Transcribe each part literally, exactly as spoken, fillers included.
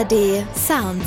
A R D Sounds.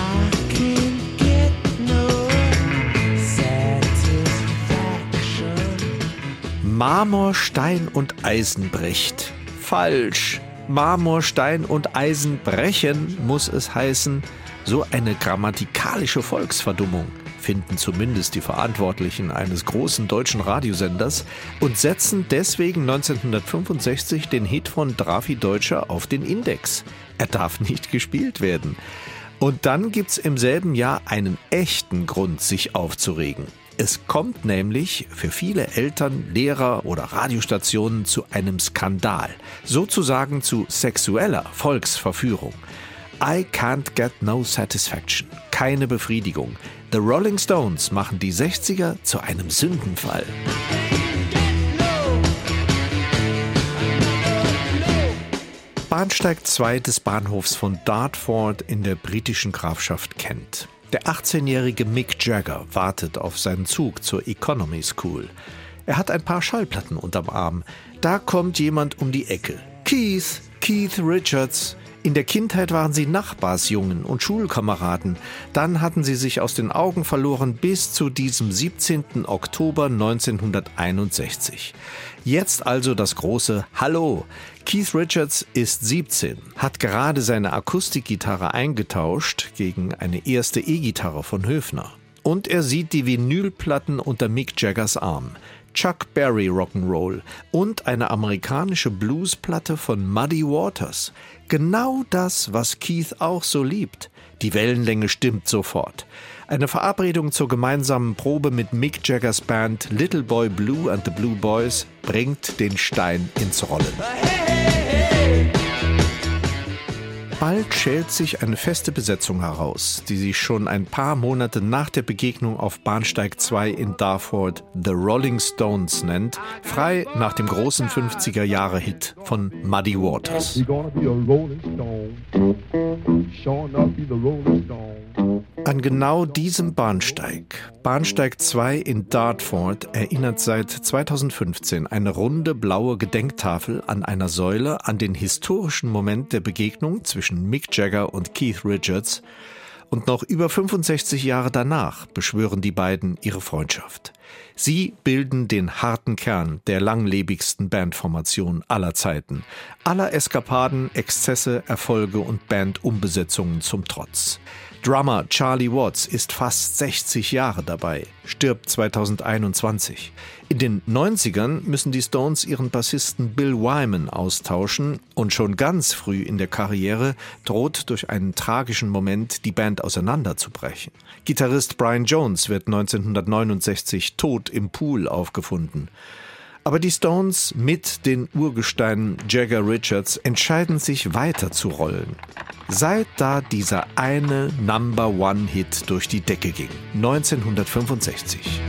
Marmor, Stein und Eisen bricht. Falsch. Marmor, Stein und Eisen brechen, muss es heißen. So eine grammatikalische Volksverdummung finden zumindest die Verantwortlichen eines großen deutschen Radiosenders und setzen deswegen neunzehnhundertfünfundsechzig den Hit von Drafi Deutscher auf den Index. Er darf nicht gespielt werden. Und dann gibt's im selben Jahr einen echten Grund, sich aufzuregen. Es kommt nämlich für viele Eltern, Lehrer oder Radiostationen zu einem Skandal, sozusagen zu sexueller Volksverführung. I can't get no satisfaction, keine Befriedigung. The Rolling Stones machen die sechziger zu einem Sündenfall. Bahnsteig zwei des Bahnhofs von Dartford in der britischen Grafschaft Kent. Der achtzehnjährige Mick Jagger wartet auf seinen Zug zur Economy School. Er hat ein paar Schallplatten unterm Arm. Da kommt jemand um die Ecke. Keith, Keith Richards. In der Kindheit waren sie Nachbarsjungen und Schulkameraden. Dann hatten sie sich aus den Augen verloren bis zu diesem siebzehnten Oktober neunzehnhunderteinundsechzig. Jetzt also das große Hallo. Keith Richards ist siebzehn, hat gerade seine Akustikgitarre eingetauscht gegen eine erste E-Gitarre von Höfner. Und er sieht die Vinylplatten unter Mick Jaggers Arm. Chuck Berry Rock'n'Roll und eine amerikanische Bluesplatte von Muddy Waters. Genau das, was Keith auch so liebt. Die Wellenlänge stimmt sofort. Eine Verabredung zur gemeinsamen Probe mit Mick Jaggers Band Little Boy Blue and the Blue Boys bringt den Stein ins Rollen. Bald schält sich eine feste Besetzung heraus, die sich schon ein paar Monate nach der Begegnung auf Bahnsteig zwei in Dartford The Rolling Stones nennt, frei nach dem großen fünfziger-Jahre-Hit von Muddy Waters. An genau diesem Bahnsteig, Bahnsteig zwei in Dartford, erinnert seit zweitausendfünfzehn eine runde blaue Gedenktafel an einer Säule an den historischen Moment der Begegnung zwischen Mick Jagger und Keith Richards. Und noch über fünfundsechzig Jahre danach beschwören die beiden ihre Freundschaft. Sie bilden den harten Kern der langlebigsten Bandformation aller Zeiten. Aller Eskapaden, Exzesse, Erfolge und Bandumbesetzungen zum Trotz. Drummer Charlie Watts ist fast sechzig Jahre dabei, stirbt zweitausendeinundzwanzig. In den neunzigern müssen die Stones ihren Bassisten Bill Wyman austauschen und schon ganz früh in der Karriere droht durch einen tragischen Moment die Band auseinanderzubrechen. Gitarrist Brian Jones wird neunzehnhundertneunundsechzig tot im Pool aufgefunden. Aber die Stones mit den Urgesteinen Jagger Richards entscheiden sich weiter zu rollen. Seit da dieser eine Number-One-Hit durch die Decke ging, neunzehnhundertfünfundsechzig.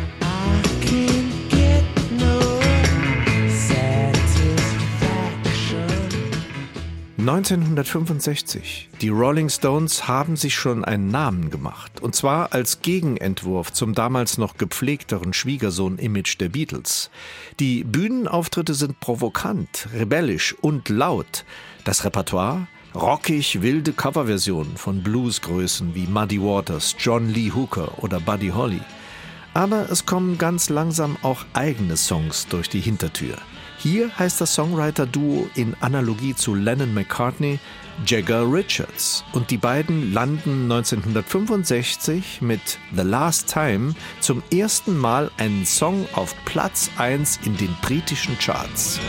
neunzehnhundertfünfundsechzig. Die Rolling Stones haben sich schon einen Namen gemacht. Und zwar als Gegenentwurf zum damals noch gepflegteren Schwiegersohn-Image der Beatles. Die Bühnenauftritte sind provokant, rebellisch und laut. Das Repertoire? Rockig wilde Coverversionen von Bluesgrößen wie Muddy Waters, John Lee Hooker oder Buddy Holly. Aber es kommen ganz langsam auch eigene Songs durch die Hintertür. Hier heißt das Songwriter-Duo in Analogie zu Lennon-McCartney Jagger Richards. Und die beiden landen neunzehnhundertfünfundsechzig mit The Last Time zum ersten Mal einen Song auf Platz eins in den britischen Charts.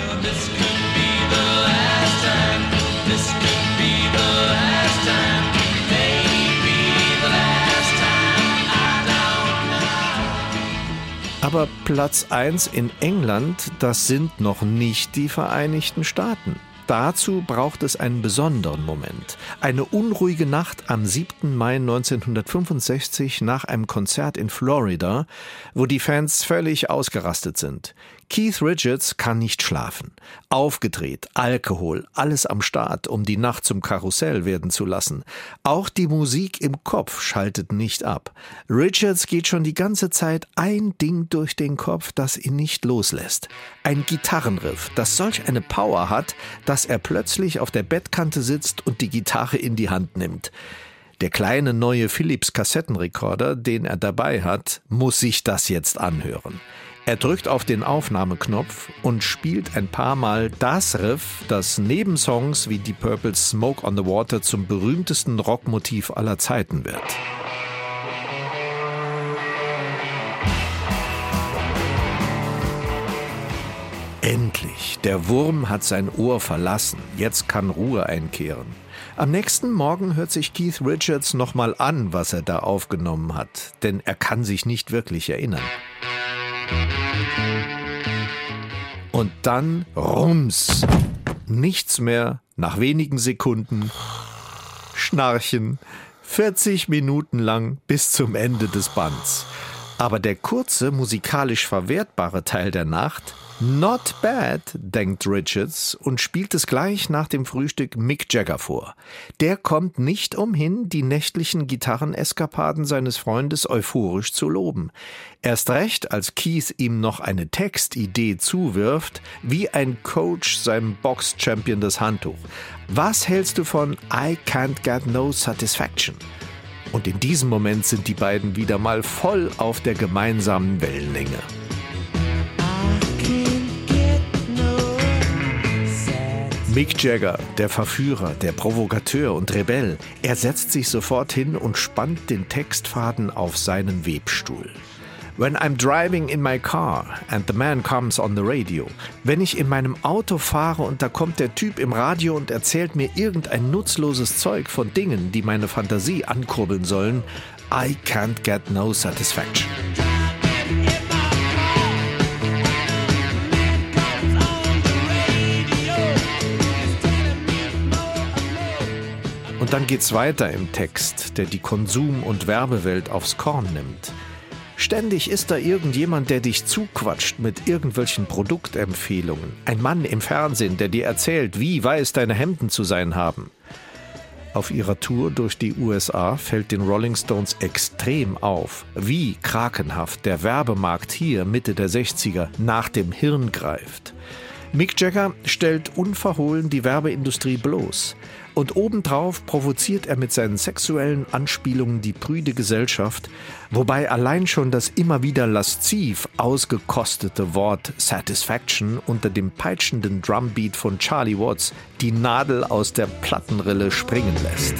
Aber Platz eins in England, das sind noch nicht die Vereinigten Staaten. Dazu braucht es einen besonderen Moment. Eine unruhige Nacht am siebten Mai neunzehnhundertfünfundsechzig nach einem Konzert in Florida, wo die Fans völlig ausgerastet sind. Keith Richards kann nicht schlafen. Aufgedreht, Alkohol, alles am Start, um die Nacht zum Karussell werden zu lassen. Auch die Musik im Kopf schaltet nicht ab. Richards geht schon die ganze Zeit ein Ding durch den Kopf, das ihn nicht loslässt. Ein Gitarrenriff, das solch eine Power hat, dass er plötzlich auf der Bettkante sitzt und die Gitarre in die Hand nimmt. Der kleine neue Philips Kassettenrekorder, den er dabei hat, muss sich das jetzt anhören. Er drückt auf den Aufnahmeknopf und spielt ein paar Mal das Riff, das neben Songs wie Deep Purple's Smoke on the Water zum berühmtesten Rockmotiv aller Zeiten wird. Endlich, der Wurm hat sein Ohr verlassen, jetzt kann Ruhe einkehren. Am nächsten Morgen hört sich Keith Richards nochmal an, was er da aufgenommen hat, denn er kann sich nicht wirklich erinnern. Und dann rums, nichts mehr, nach wenigen Sekunden, Schnarchen, vierzig Minuten lang bis zum Ende des Bands. Aber der kurze, musikalisch verwertbare Teil der Nacht, not bad, denkt Richards und spielt es gleich nach dem Frühstück Mick Jagger vor. Der kommt nicht umhin, die nächtlichen Gitarreneskapaden seines Freundes euphorisch zu loben. Erst recht, als Keith ihm noch eine Textidee zuwirft, wie ein Coach seinem Box-Champion das Handtuch. Was hältst du von I can't get no satisfaction? Und in diesem Moment sind die beiden wieder mal voll auf der gemeinsamen Wellenlänge. Mick Jagger, der Verführer, der Provokateur und Rebell, er setzt sich sofort hin und spannt den Textfaden auf seinen Webstuhl. When I'm driving in my car and the man comes on the radio. Wenn ich in meinem Auto fahre und da kommt der Typ im Radio und erzählt mir irgendein nutzloses Zeug von Dingen, die meine Fantasie ankurbeln sollen, I can't get no satisfaction. Und dann geht's weiter im Text, der die Konsum- und Werbewelt aufs Korn nimmt. Ständig ist da irgendjemand, der dich zuquatscht mit irgendwelchen Produktempfehlungen. Ein Mann im Fernsehen, der dir erzählt, wie weiß deine Hemden zu sein haben. Auf ihrer Tour durch die U S A fällt den Rolling Stones extrem auf, wie krakenhaft der Werbemarkt hier Mitte der sechziger nach dem Hirn greift. Mick Jagger stellt unverhohlen die Werbeindustrie bloß. Und obendrauf provoziert er mit seinen sexuellen Anspielungen die prüde Gesellschaft, wobei allein schon das immer wieder lasziv ausgekostete Wort Satisfaction unter dem peitschenden Drumbeat von Charlie Watts die Nadel aus der Plattenrille springen lässt.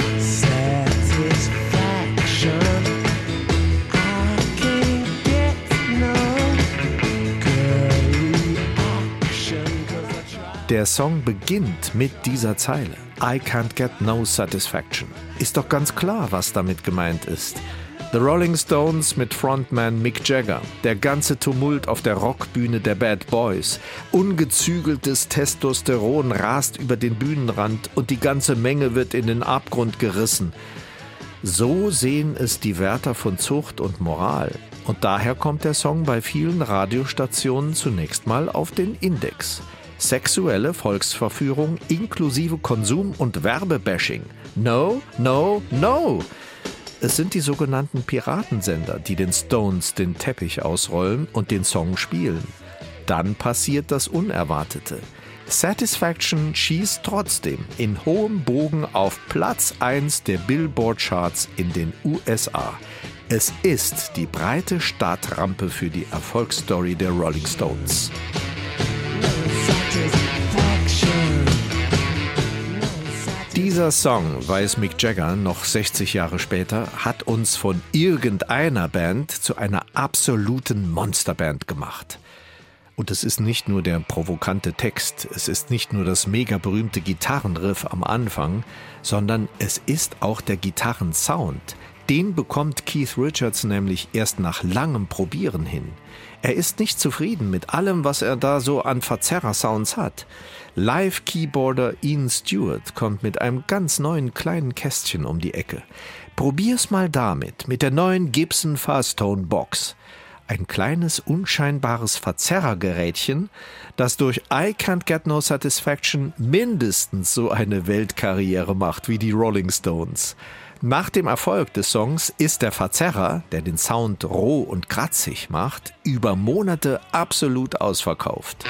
Der Song beginnt mit dieser Zeile. I can't get no satisfaction. Ist doch ganz klar, was damit gemeint ist. The Rolling Stones mit Frontman Mick Jagger, der ganze Tumult auf der Rockbühne der Bad Boys, ungezügeltes Testosteron rast über den Bühnenrand und die ganze Menge wird in den Abgrund gerissen. So sehen es die Wärter von Zucht und Moral. Und daher kommt der Song bei vielen Radiostationen zunächst mal auf den Index. Sexuelle Volksverführung inklusive Konsum- und Werbebashing. No, no, no! Es sind die sogenannten Piratensender, die den Stones den Teppich ausrollen und den Song spielen. Dann passiert das Unerwartete. Satisfaction schießt trotzdem in hohem Bogen auf Platz eins der Billboard-Charts in den U S A. Es ist die breite Startrampe für die Erfolgsstory der Rolling Stones. Dieser Song, weiß Mick Jagger noch sechzig Jahre später, hat uns von irgendeiner Band zu einer absoluten Monsterband gemacht. Und es ist nicht nur der provokante Text, es ist nicht nur das mega berühmte Gitarrenriff am Anfang, sondern es ist auch der Gitarrensound. Den bekommt Keith Richards nämlich erst nach langem Probieren hin. Er ist nicht zufrieden mit allem, was er da so an Verzerrer-Sounds hat. Live-Keyboarder Ian Stewart kommt mit einem ganz neuen kleinen Kästchen um die Ecke. Probier's mal damit, mit der neuen Gibson Fastone Box. ein kleines, unscheinbares Verzerrergerätchen, das durch I Can't Get No Satisfaction mindestens so eine Weltkarriere macht wie die Rolling Stones. Nach dem Erfolg des Songs ist der Verzerrer, der den Sound roh und kratzig macht, über Monate absolut ausverkauft.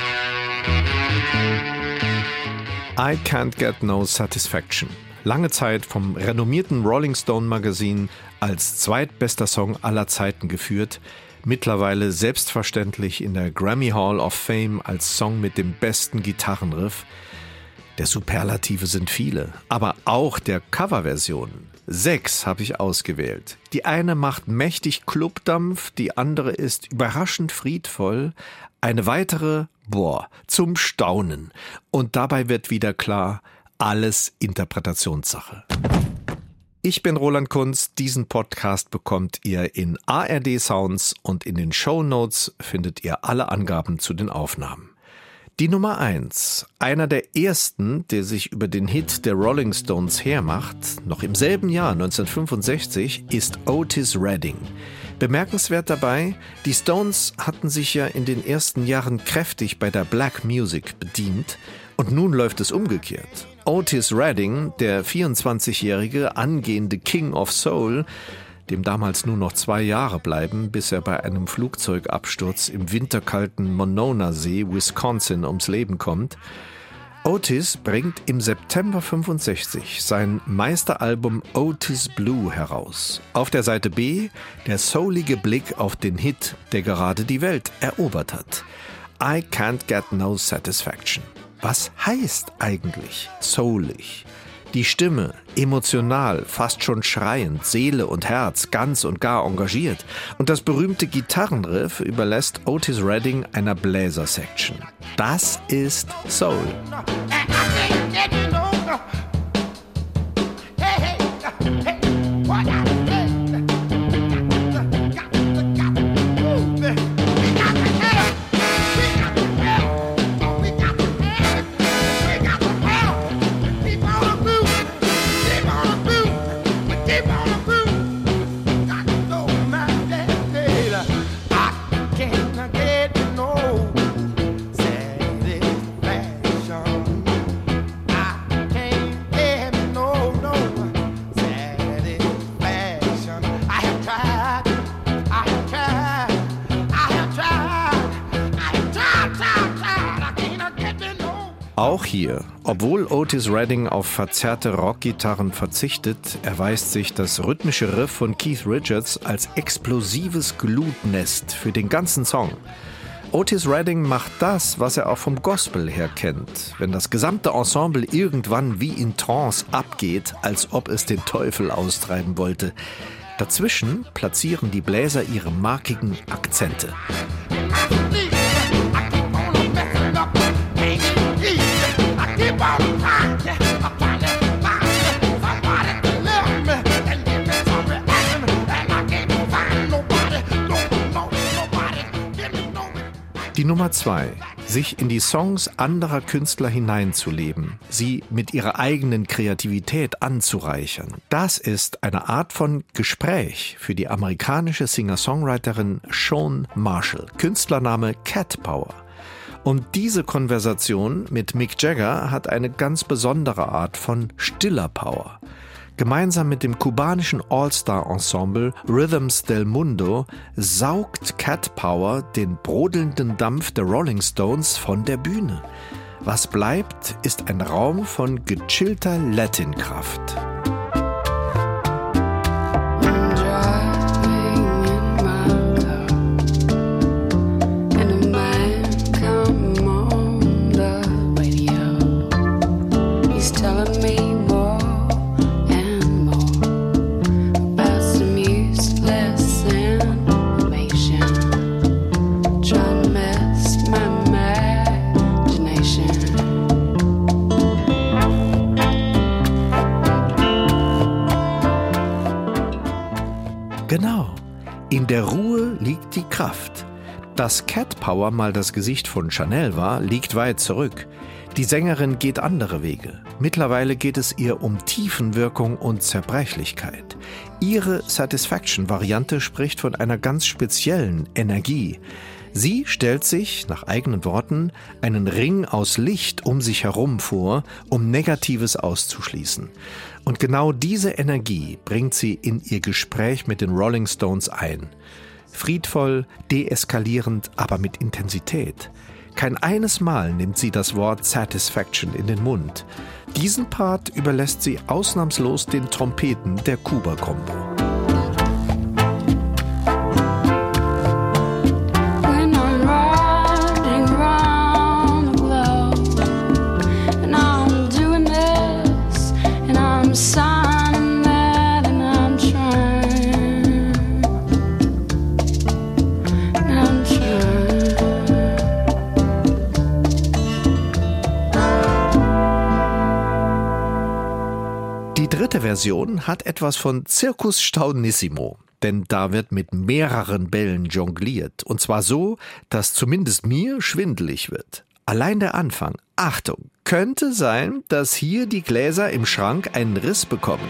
I Can't Get No Satisfaction. Lange Zeit vom renommierten Rolling Stone Magazin als zweitbester Song aller Zeiten geführt, mittlerweile selbstverständlich in der Grammy Hall of Fame als Song mit dem besten Gitarrenriff. Der Superlative sind viele, aber auch der Coverversionen. Sechs habe ich ausgewählt. Die eine macht mächtig Clubdampf, die andere ist überraschend friedvoll, eine weitere, boah, zum Staunen. Und dabei wird wieder klar, alles Interpretationssache. Ich bin Roland Kunz, diesen Podcast bekommt ihr in A R D Sounds und in den Shownotes findet ihr alle Angaben zu den Aufnahmen. Die Nummer eins, einer der ersten, der sich über den Hit der Rolling Stones hermacht, noch im selben Jahr neunzehnhundertfünfundsechzig, ist Otis Redding. Bemerkenswert dabei, die Stones hatten sich ja in den ersten Jahren kräftig bei der Black Music bedient und nun läuft es umgekehrt. Otis Redding, der vierundzwanzigjährige angehende King of Soul, dem damals nur noch zwei Jahre bleiben, bis er bei einem Flugzeugabsturz im winterkalten Monona-See, Wisconsin, ums Leben kommt. Otis bringt im September fünfundsechzig sein Meisteralbum Otis Blue heraus. Auf der Seite B der soulige Blick auf den Hit, der gerade die Welt erobert hat. I Can't Get No Satisfaction. Was heißt eigentlich soulig? Die Stimme, emotional, fast schon schreiend, Seele und Herz ganz und gar engagiert. Und das berühmte Gitarrenriff überlässt Otis Redding einer Bläser-Section. Das ist Soul. Auch hier, obwohl Otis Redding auf verzerrte Rockgitarren verzichtet, erweist sich das rhythmische Riff von Keith Richards als explosives Glutnest für den ganzen Song. Otis Redding macht das, was er auch vom Gospel her kennt, wenn das gesamte Ensemble irgendwann wie in Trance abgeht, als ob es den Teufel austreiben wollte. Dazwischen platzieren die Bläser ihre markigen Akzente. Die Nummer zwei, sich in die Songs anderer Künstler hineinzuleben, sie mit ihrer eigenen Kreativität anzureichern. Das ist eine Art von Gespräch für die amerikanische Singer-Songwriterin Shawn Marshall, Künstlername Cat Power. Und diese Konversation mit Mick Jagger hat eine ganz besondere Art von stiller Power. Gemeinsam mit dem kubanischen All-Star-Ensemble Rhythms del Mundo saugt Cat Power den brodelnden Dampf der Rolling Stones von der Bühne. Was bleibt, ist ein Raum von gechillter Latin-Kraft. Genau, in der Ruhe liegt die Kraft. Dass Cat Power mal das Gesicht von Chanel war, liegt weit zurück. Die Sängerin geht andere Wege. Mittlerweile geht es ihr um Tiefenwirkung und Zerbrechlichkeit. Ihre Satisfaction-Variante spricht von einer ganz speziellen Energie. Sie stellt sich, nach eigenen Worten, einen Ring aus Licht um sich herum vor, um Negatives auszuschließen. Und genau diese Energie bringt sie in ihr Gespräch mit den Rolling Stones ein. Friedvoll, deeskalierend, aber mit Intensität. Kein eines Mal nimmt sie das Wort Satisfaction in den Mund. Diesen Part überlässt sie ausnahmslos den Trompeten der Kuba-Kombo. Die dritte Version hat etwas von Circus Staunissimo, denn da wird mit mehreren Bällen jongliert. Und zwar so, dass zumindest mir schwindelig wird. Allein der Anfang, Achtung, könnte sein, dass hier die Gläser im Schrank einen Riss bekommen.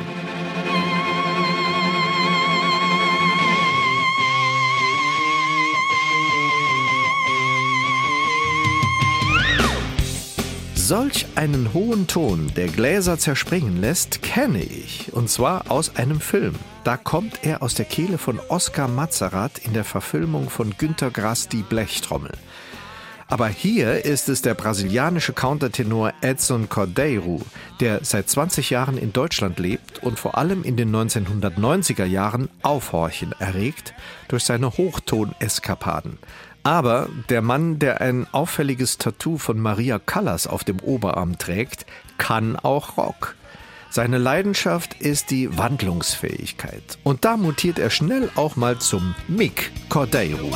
Solch einen hohen Ton, der Gläser zerspringen lässt, kenne ich. Und zwar aus einem Film. Da kommt er aus der Kehle von Oskar Matzerath in der Verfilmung von Günter Grass Die Blechtrommel. Aber hier ist es der brasilianische Countertenor Edson Cordeiro, der seit zwanzig Jahren in Deutschland lebt und vor allem in den neunzehnhundertneunziger Jahren Aufhorchen erregt durch seine Hochtoneskapaden. Aber der Mann, der ein auffälliges Tattoo von Maria Callas auf dem Oberarm trägt, kann auch Rock. Seine Leidenschaft ist die Wandlungsfähigkeit. Und da mutiert er schnell auch mal zum Mick Cordeiro.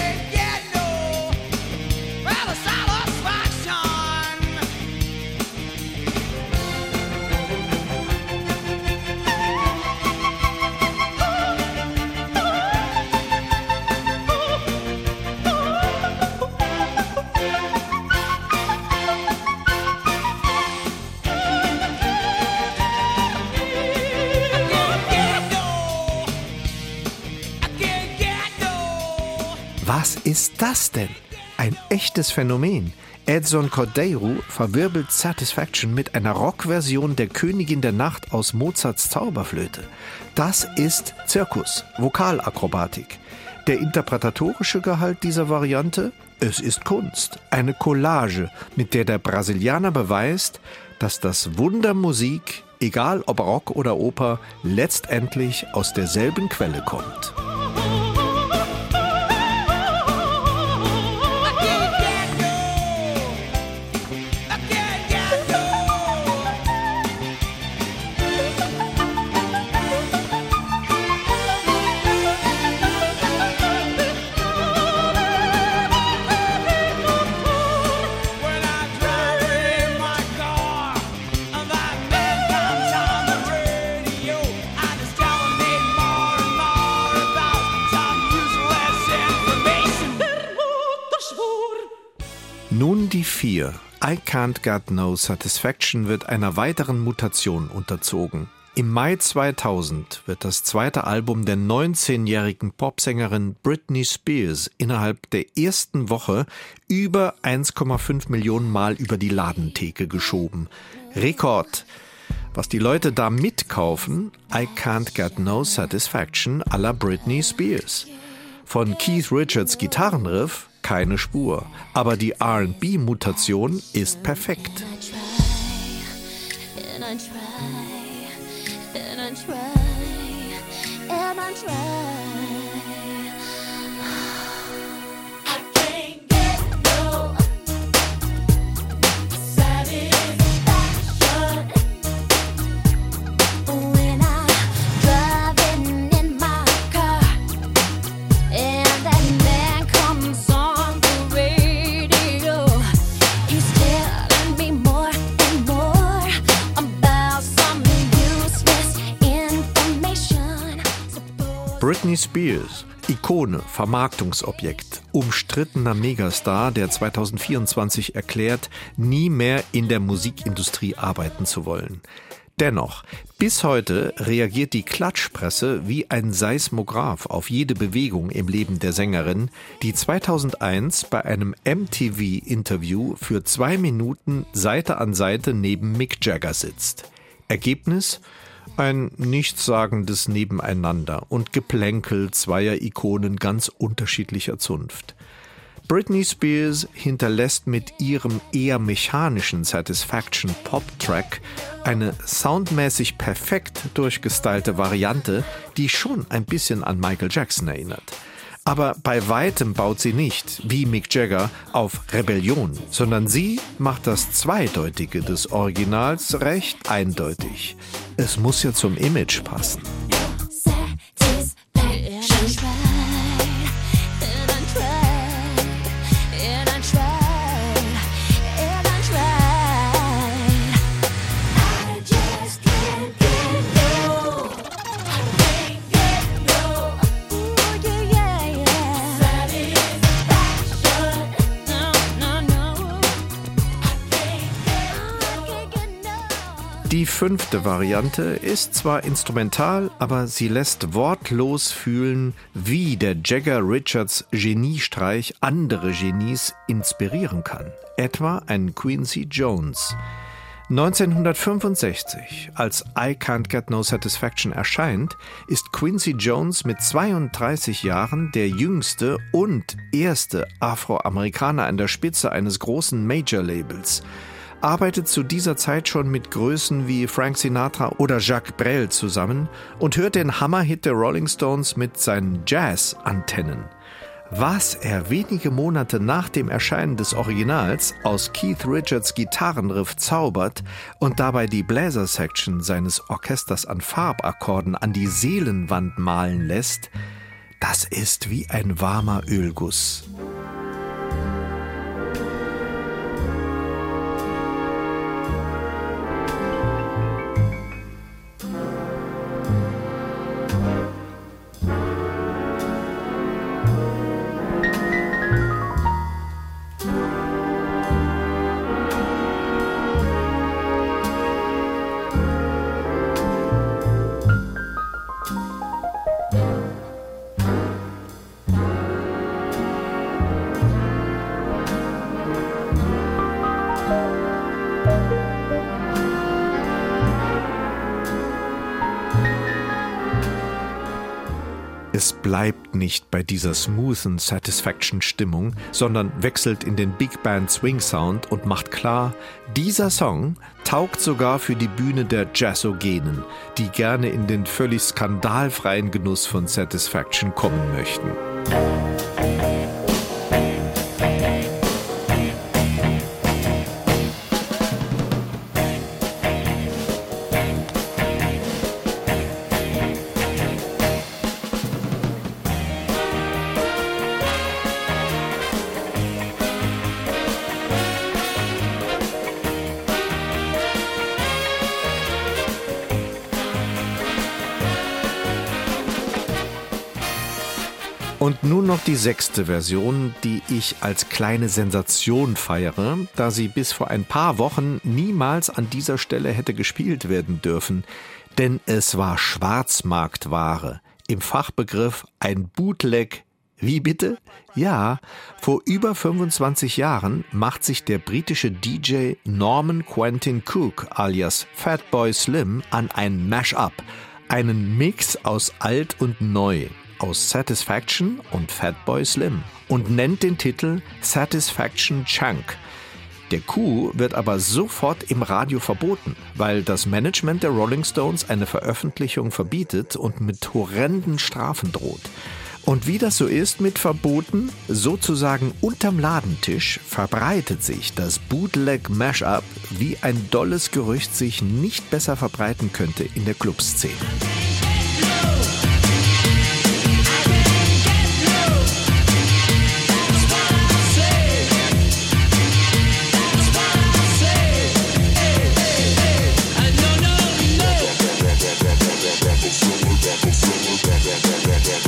Was ist das denn? Ein echtes Phänomen. Edson Cordeiro verwirbelt Satisfaction mit einer Rockversion der Königin der Nacht aus Mozarts Zauberflöte. Das ist Zirkus, Vokalakrobatik. Der interpretatorische Gehalt dieser Variante? Es ist Kunst, eine Collage, mit der der Brasilianer beweist, dass das Wunder Musik, egal ob Rock oder Oper, letztendlich aus derselben Quelle kommt. Nun die vier. I Can't Get No Satisfaction wird einer weiteren Mutation unterzogen. Im Mai zweitausend wird das zweite Album der neunzehnjährigen Popsängerin Britney Spears innerhalb der ersten Woche über eins Komma fünf Millionen Mal über die Ladentheke geschoben. Rekord! Was die Leute da mitkaufen, I Can't Get No Satisfaction à la Britney Spears. Von Keith Richards Gitarrenriff keine Spur, aber die R and B-Mutation ist perfekt. Britney Spears, Ikone, Vermarktungsobjekt, umstrittener Megastar, der zweitausendvierundzwanzig erklärt, nie mehr in der Musikindustrie arbeiten zu wollen. Dennoch, bis heute reagiert die Klatschpresse wie ein Seismograph auf jede Bewegung im Leben der Sängerin, die zweitausendeins bei einem M T V-Interview für zwei Minuten Seite an Seite neben Mick Jagger sitzt. Ergebnis? Ein nichtssagendes Nebeneinander und Geplänkel zweier Ikonen ganz unterschiedlicher Zunft. Britney Spears hinterlässt mit ihrem eher mechanischen Satisfaction-Pop-Track eine soundmäßig perfekt durchgestylte Variante, die schon ein bisschen an Michael Jackson erinnert. Aber bei weitem baut sie nicht, wie Mick Jagger, auf Rebellion, sondern sie macht das Zweideutige des Originals recht eindeutig. Es muss ja zum Image passen. Die fünfte Variante ist zwar instrumental, aber sie lässt wortlos fühlen, wie der Jagger-Richards-Geniestreich andere Genies inspirieren kann. Etwa ein Quincy Jones. neunzehnhundertfünfundsechzig, als I Can't Get No Satisfaction erscheint, ist Quincy Jones mit zweiunddreißig Jahren der jüngste und erste Afroamerikaner an der Spitze eines großen Major-Labels. Arbeitet zu dieser Zeit schon mit Größen wie Frank Sinatra oder Jacques Brel zusammen und hört den Hammerhit der Rolling Stones mit seinen Jazz-Antennen. Was er wenige Monate nach dem Erscheinen des Originals aus Keith Richards Gitarrenriff zaubert und dabei die Bläser-Section seines Orchesters an Farbakkorden an die Seelenwand malen lässt, das ist wie ein warmer Ölguss. Es bleibt nicht bei dieser smoothen Satisfaction-Stimmung, sondern wechselt in den Big Band Swing Sound und macht klar, dieser Song taugt sogar für die Bühne der Jazzogenen, die gerne in den völlig skandalfreien Genuss von Satisfaction kommen möchten. Und nun noch die sechste Version, die ich als kleine Sensation feiere, da sie bis vor ein paar Wochen niemals an dieser Stelle hätte gespielt werden dürfen. Denn es war Schwarzmarktware, im Fachbegriff ein Bootleg. Wie bitte? Ja, vor über fünfundzwanzig Jahren macht sich der britische D J Norman Quentin Cook alias Fatboy Slim an ein Mash-up, einen Mix aus alt und neu, aus Satisfaction und Fatboy Slim und nennt den Titel Satisfaction Chunk. Der Coup wird aber sofort im Radio verboten, weil das Management der Rolling Stones eine Veröffentlichung verbietet und mit horrenden Strafen droht. Und wie das so ist mit Verboten, sozusagen unterm Ladentisch, verbreitet sich das Bootleg-Mashup, wie ein dolles Gerücht sich nicht besser verbreiten könnte in der Clubszene. Yeah.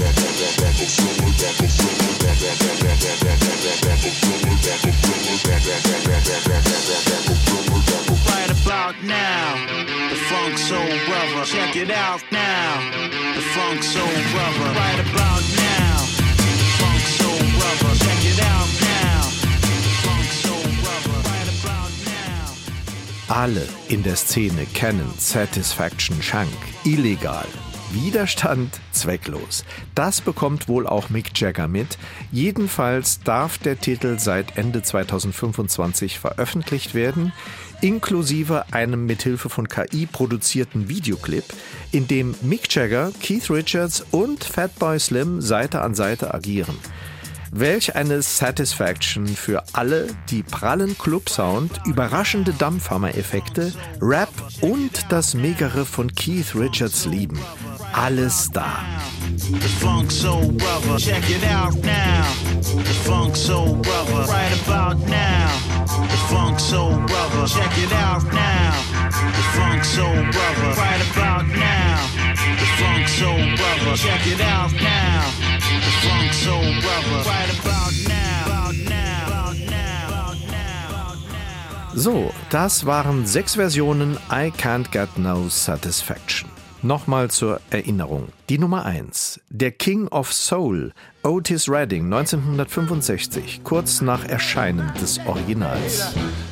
now. The Funk Soul Brother, check it out now. The Funk Soul Brother, right about now. The Funk Soul Brother, check it out now. The Funk Soul Brother, right about now. Alle in der Szene kennen Satisfaction Shank, illegal. Widerstand zwecklos. Das bekommt wohl auch Mick Jagger mit. Jedenfalls darf der Titel seit Ende zweitausendfünfundzwanzig veröffentlicht werden, inklusive einem mithilfe von K I produzierten Videoclip, in dem Mick Jagger, Keith Richards und Fatboy Slim Seite an Seite agieren. Welch eine Satisfaction für alle, die prallen Club-Sound, überraschende Dampfhammer-Effekte, Rap und das Megariff von Keith Richards lieben. Alles da. The Funk Soul Brother, check it out now. The Funk Soul Brother, right about now. The Funk Soul Brother, check it out now. The Funk Soul Brother, right about now. The Funk Soul Brother, check it out now. The Funk Soul Brother, right about now. About now. About now. So, das waren sechs Versionen I Can't Get No Satisfaction. Nochmal zur Erinnerung. Die Nummer eins. Der King of Soul, Otis Redding, neunzehnhundertfünfundsechzig, kurz nach Erscheinen des Originals.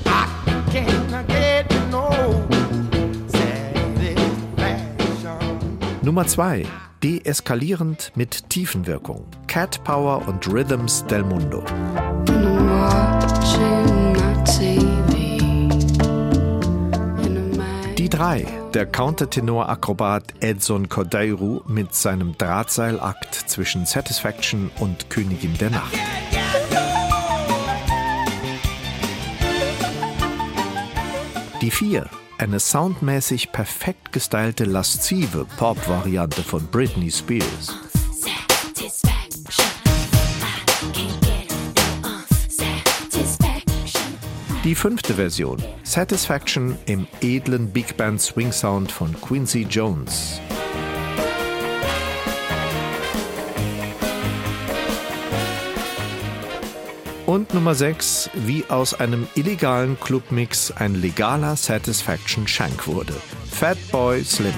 Nummer zwei. Deeskalierend mit Tiefenwirkung. Cat Power und Rhythms del Mundo. Die drei. Der Countertenor-Akrobat Edson Cordeiro mit seinem Drahtseilakt zwischen Satisfaction und Königin der Nacht. Die vier. Eine soundmäßig perfekt gestylte laszive Pop-Variante von Britney Spears. Die fünfte Version, Satisfaction im edlen Big Band Swing Sound von Quincy Jones. Und Nummer sechs, wie aus einem illegalen Clubmix ein legaler Satisfaction Shank wurde. Fatboy Slim.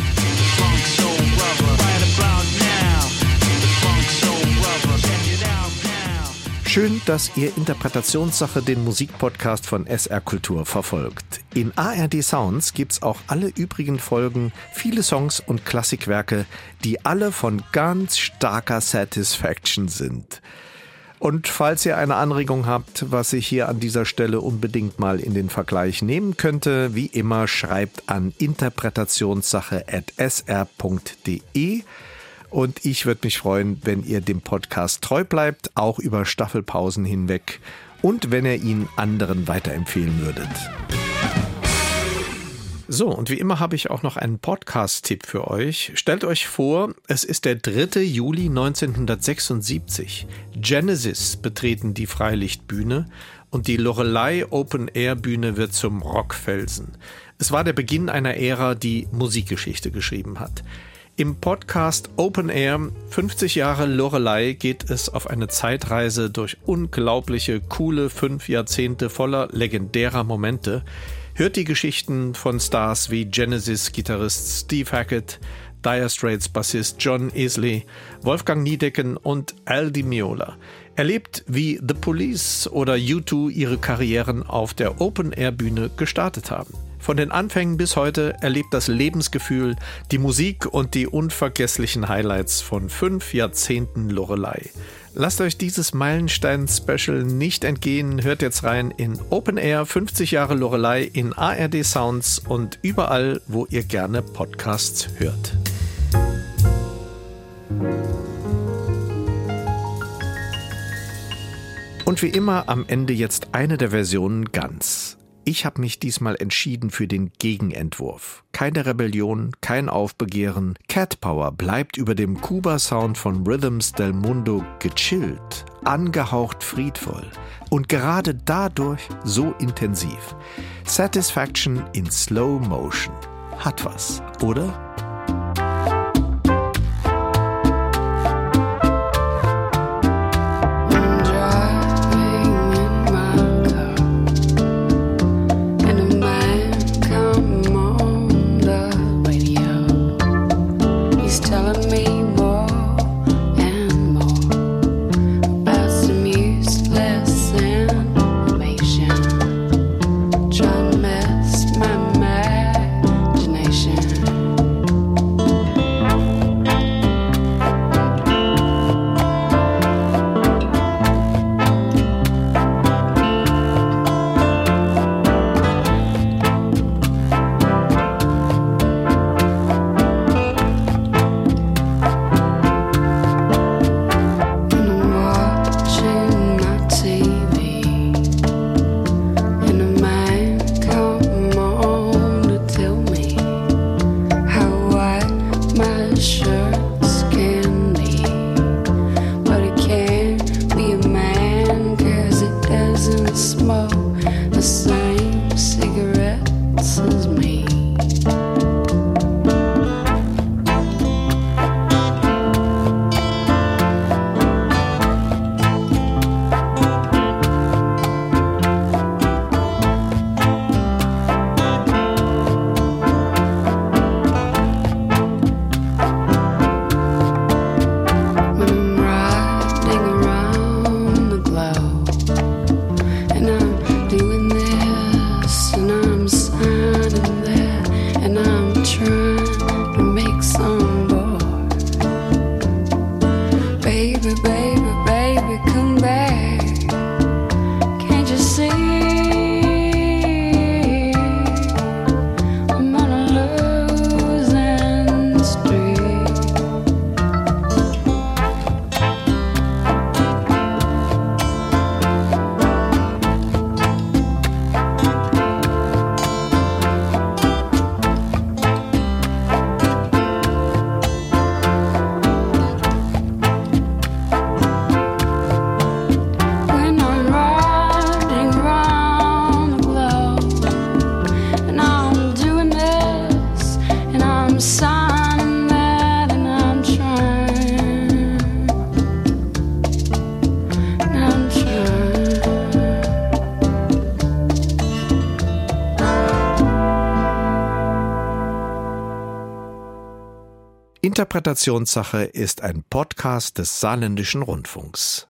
Schön, dass ihr Interpretationssache den Musikpodcast von S R Kultur verfolgt. In A R D Sounds gibt's auch alle übrigen Folgen, viele Songs und Klassikwerke, die alle von ganz starker Satisfaction sind. Und falls ihr eine Anregung habt, was ich hier an dieser Stelle unbedingt mal in den Vergleich nehmen könnte, wie immer schreibt an interpretationssache at s r punkt d e. Und ich würde mich freuen, wenn ihr dem Podcast treu bleibt, auch über Staffelpausen hinweg und wenn ihr ihn anderen weiterempfehlen würdet. So, und wie immer habe ich auch noch einen Podcast-Tipp für euch. Stellt euch vor, es ist der dritte Juli neunzehnhundertsechsundsiebzig. Genesis betreten die Freilichtbühne und die Loreley Open-Air-Bühne wird zum Rockfelsen. Es war der Beginn einer Ära, die Musikgeschichte geschrieben hat. Im Podcast Open Air fünfzig Jahre Loreley geht es auf eine Zeitreise durch unglaubliche, coole fünf Jahrzehnte voller legendärer Momente. Hört die Geschichten von Stars wie Genesis-Gitarrist Steve Hackett, Dire Straits-Bassist John Isley, Wolfgang Niedecken und Al Di Meola. Erlebt, wie The Police oder U zwei ihre Karrieren auf der Open-Air-Bühne gestartet haben. Von den Anfängen bis heute erlebt das Lebensgefühl, die Musik und die unvergesslichen Highlights von fünf Jahrzehnten Loreley. Lasst euch dieses Meilenstein-Special nicht entgehen. Hört jetzt rein in Open Air fünfzig Jahre Loreley in A R D Sounds und überall, wo ihr gerne Podcasts hört. Und wie immer am Ende jetzt eine der Versionen ganz. Ich habe mich diesmal entschieden für den Gegenentwurf. Keine Rebellion, kein Aufbegehren. Cat Power bleibt über dem Kuba-Sound von Rhythms del Mundo gechillt, angehaucht friedvoll und gerade dadurch so intensiv. Satisfaction in Slow Motion. Hat was, oder? Come Interpretationssache ist ein Podcast des Saarländischen Rundfunks.